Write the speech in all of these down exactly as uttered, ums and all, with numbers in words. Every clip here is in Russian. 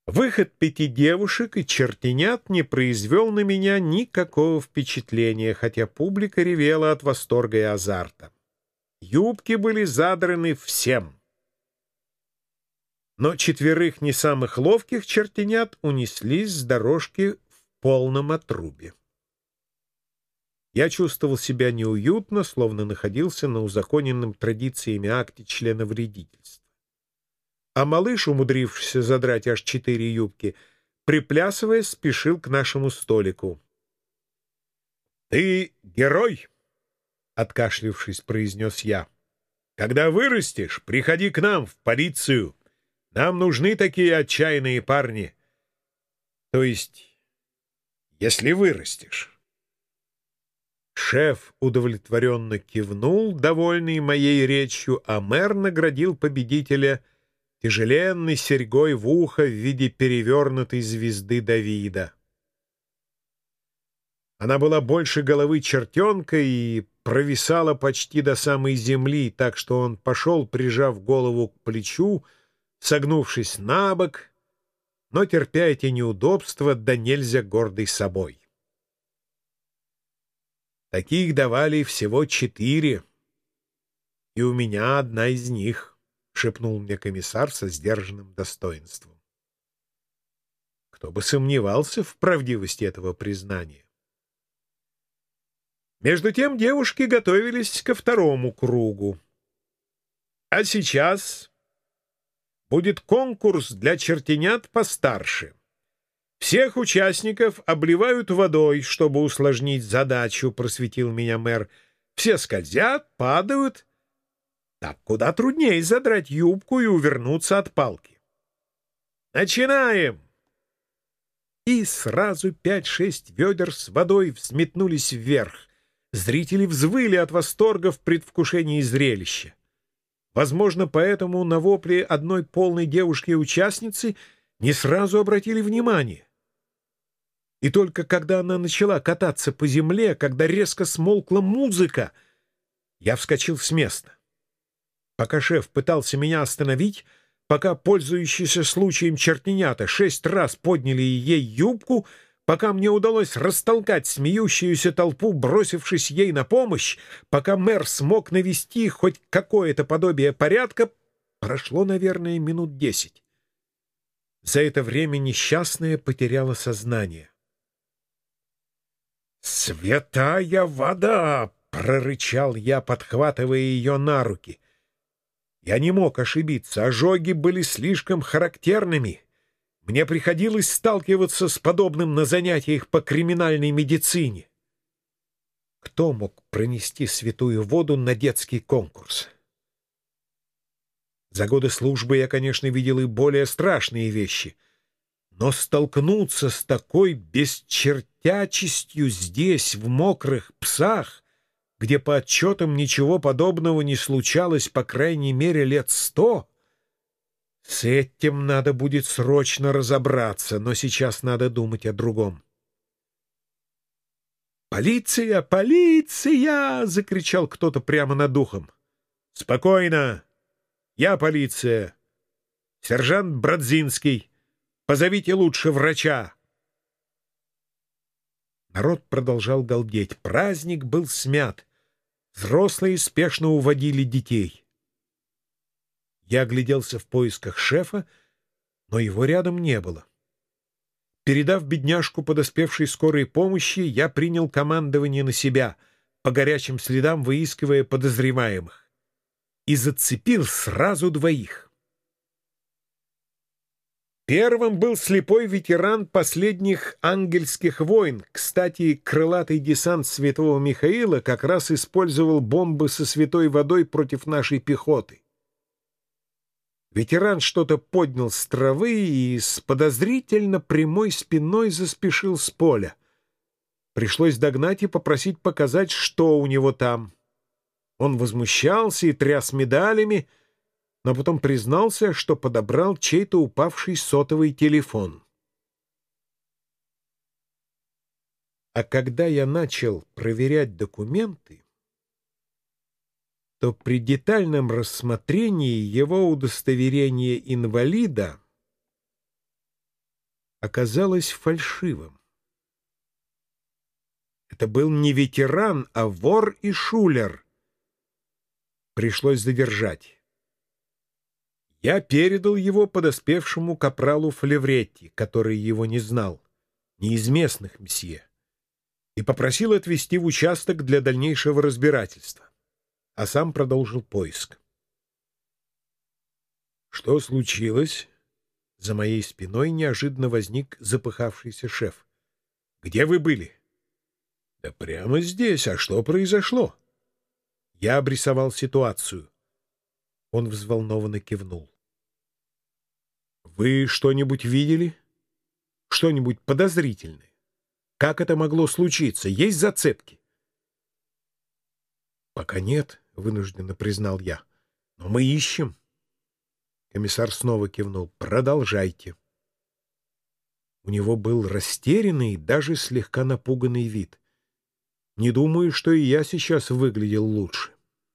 Выход пяти девушек и чертенят не произвел на меня никакого впечатления, хотя публика ревела от восторга и азарта. Юбки были задраны всем. Но четверых не самых ловких чертенят унеслись с дорожки в полном отрубе. Я чувствовал себя неуютно, словно находился на узаконенном традициями акте членовредительства. А малыш, умудрившийся задрать аж четыре юбки, приплясывая, спешил к нашему столику. — Ты герой! — откашлившись, произнес я. — Когда вырастешь, приходи к нам в полицию. Нам нужны такие отчаянные парни. То есть, если вырастешь. Шеф удовлетворенно кивнул, довольный моей речью, а мэр наградил победителя тяжеленной серьгой в ухо в виде перевернутой звезды Давида. Она была больше головы чертенка и провисала почти до самой земли, так что он пошел, прижав голову к плечу, согнувшись на бок, но терпя эти неудобства, да нельзя гордый собой. Таких давали всего четыре, и у меня одна из них, — шепнул мне комиссар со сдержанным достоинством. Кто бы сомневался в правдивости этого признания. Между тем девушки готовились ко второму кругу. А сейчас будет конкурс для чертенят постарше. Всех участников обливают водой, чтобы усложнить задачу, — просветил меня мэр. Все скользят, падают. Так куда труднее задрать юбку и увернуться от палки. Начинаем! И сразу пять-шесть ведер с водой взметнулись вверх. Зрители взвыли от восторга в предвкушении зрелища. Возможно, поэтому на вопли одной полной девушки-участницы не сразу обратили внимание. И только когда она начала кататься по земле, когда резко смолкла музыка, я вскочил с места. Пока шеф пытался меня остановить, пока пользующиеся случаем чертенята шесть раз подняли ей юбку, пока мне удалось растолкать смеющуюся толпу, бросившись ей на помощь, пока мэр смог навести хоть какое-то подобие порядка, прошло, наверное, минут десять. За это время несчастная потеряла сознание. «Святая вода!» — прорычал я, подхватывая ее на руки. Я не мог ошибиться, ожоги были слишком характерными. Мне приходилось сталкиваться с подобным на занятиях по криминальной медицине. Кто мог пронести святую воду на детский конкурс? За годы службы я, конечно, видел и более страшные вещи, но столкнуться с такой бесчертячестью здесь, в Мокрых Псах, где по отчетам ничего подобного не случалось, по крайней мере, лет сто, с этим надо будет срочно разобраться, но сейчас надо думать о другом. «Полиция! Полиция!» — закричал кто-то прямо над ухом. «Спокойно! Я полиция! Сержант Брадзинский! Позовите лучше врача!» Народ продолжал галдеть. Праздник был смят. Взрослые спешно уводили детей. Я огляделся в поисках шефа, но его рядом не было. Передав бедняжку подоспевшей скорой помощи, я принял командование на себя, по горячим следам выискивая подозреваемых, и зацепил сразу двоих. Первым был слепой ветеран последних ангельских войн. Кстати, крылатый десант Святого Михаила как раз использовал бомбы со святой водой против нашей пехоты. Ветеран что-то поднял с травы и с подозрительно прямой спиной заспешил с поля. Пришлось догнать и попросить показать, что у него там. Он возмущался и тряс медалями, но потом признался, что подобрал чей-то упавший сотовый телефон. А когда я начал проверять документы, то при детальном рассмотрении его удостоверения инвалида оказалось фальшивым. Это был не ветеран, а вор и шулер. Пришлось задержать. Я передал его подоспевшему капралу Флевретти, который его не знал, не из местных, мсье, и попросил отвезти в участок для дальнейшего разбирательства, а сам продолжил поиск. Что случилось? За моей спиной неожиданно возник запыхавшийся шеф. Где вы были? Да прямо здесь. А что произошло? Я обрисовал ситуацию. Он взволнованно кивнул. Вы что-нибудь видели? Что-нибудь подозрительное? Как это могло случиться? Есть зацепки? Пока нет, вынужденно признал я. Но мы ищем. Комиссар снова кивнул. Продолжайте. У него был растерянный, даже слегка напуганный вид. Не думаю, что и я сейчас выглядел лучше.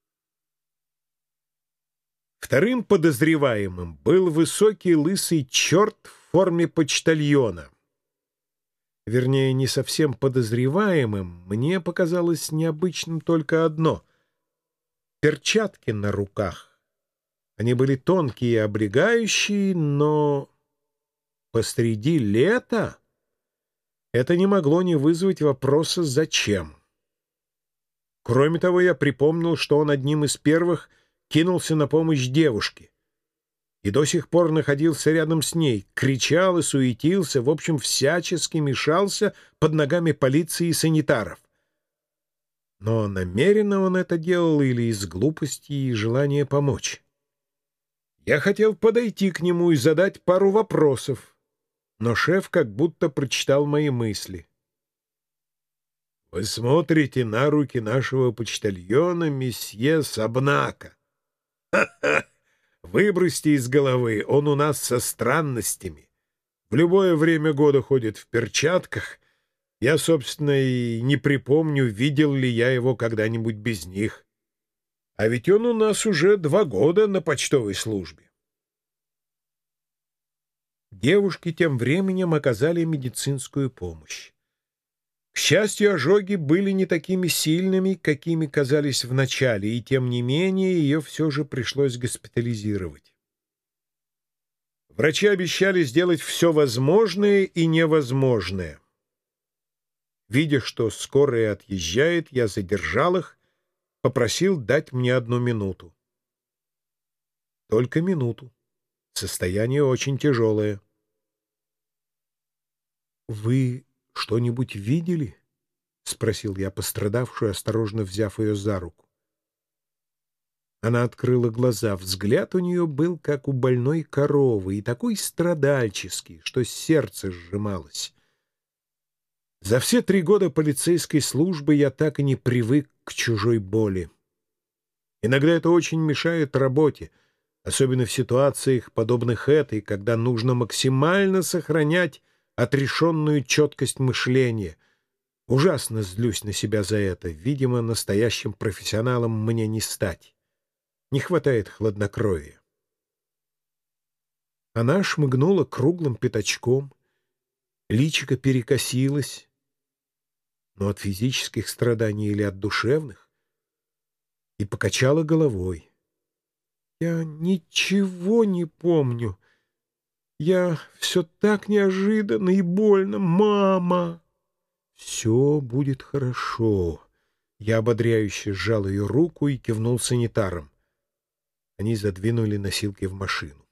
Вторым подозреваемым был высокий лысый черт в форме почтальона. Вернее, не совсем подозреваемым, мне показалось необычным только одно — перчатки на руках. Они были тонкие и облегающие, но посреди лета это не могло не вызвать вопроса «зачем?». Кроме того, я припомнил, что он одним из первых кинулся на помощь девушке и до сих пор находился рядом с ней, кричал и суетился, в общем, всячески мешался под ногами полиции и санитаров. Но намеренно он это делал или из глупости и желания помочь? Я хотел подойти к нему и задать пару вопросов, но шеф как будто прочитал мои мысли. «Вы смотрите на руки нашего почтальона месье Сабнака. Ха-ха! Выбросьте из головы, он у нас со странностями. В любое время года ходит в перчатках. Я, собственно, и не припомню, видел ли я его когда-нибудь без них. А ведь он у нас уже два года на почтовой службе». Девушки тем временем оказали медицинскую помощь. К счастью, ожоги были не такими сильными, какими казались вначале, и тем не менее ее все же пришлось госпитализировать. Врачи обещали сделать все возможное и невозможное. Видя, что скорая отъезжает, я задержал их, попросил дать мне одну минуту. Только минуту. Состояние очень тяжелое. «Вы что-нибудь видели?» — спросил я пострадавшую, осторожно взяв ее за руку. Она открыла глаза. Взгляд у нее был, как у больной коровы, и такой страдальческий, что сердце сжималось. За все три года полицейской службы я так и не привык к чужой боли. Иногда это очень мешает работе, особенно в ситуациях, подобных этой, когда нужно максимально сохранять отрешенную четкость мышления. Ужасно злюсь на себя за это. Видимо, настоящим профессионалом мне не стать. Не хватает хладнокровия. Она шмыгнула круглым пятачком, личико перекосилось, но от физических страданий или от душевных, и покачала головой. «Я ничего не помню. Я все так неожиданно и больно. Мама!» «Все будет хорошо». Я ободряюще сжал ее руку и кивнул санитарам. Они задвинули носилки в машину.